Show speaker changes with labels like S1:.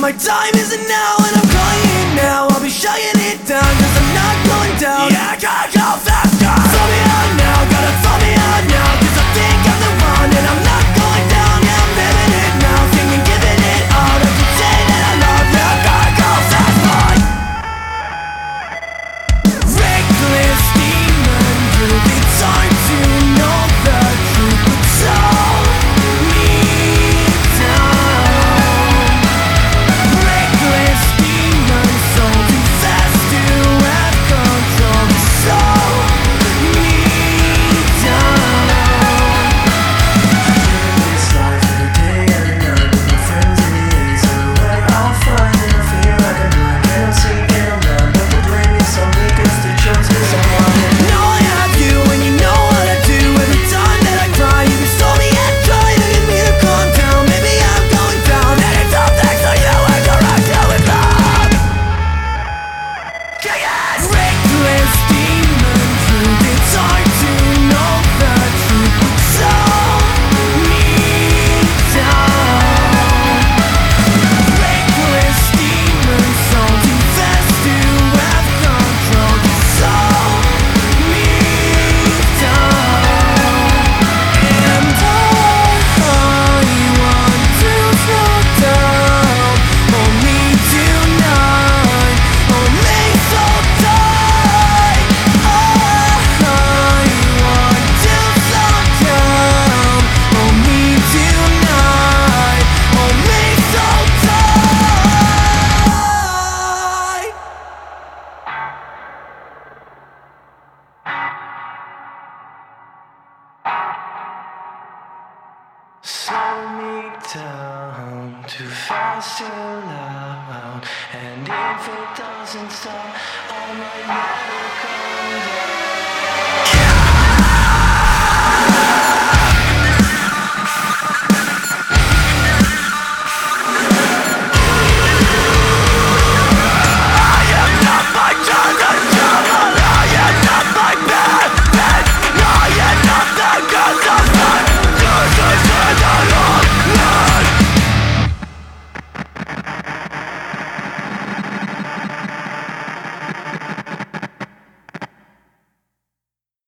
S1: My time isn't now and I'm calling it now. I'll be shutting it down cause I'm not going down. Yeah, I gotta go faster. Slow me out now, gotta slow me out now, cause I think I'm the one and I'm not going down. Yeah, I'm living it now, singing, giving it all. I can say that I love you, I gotta go fast, boy. Reckless demon, give it time to know the truth, but slow me down. Reckless demon, so too fast to have control, but slow me down.
S2: This life every day and night with my friends in the end. So what I'll find and I feel like I'm blind. Can't see and I'm blind, but the brain is so weak. It's the choices I'm on.
S1: Know I have you and you know what I do. Every time that I cry, you can stole me and try to get me to calm down. Maybe I'm going down, and it's all thanks to you and your action with love. Reckless demon, truth, it's hard to know the truth, but slow me down. Reckless demon, so too fast to have control, just slow me down. And I want to slow down. Hold me tonight, hold me so tight. I want to slow down. Hold me tonight, hold me so tight.
S2: Slow me down, too fast, too loud. And if it doesn't stop, I might never come down.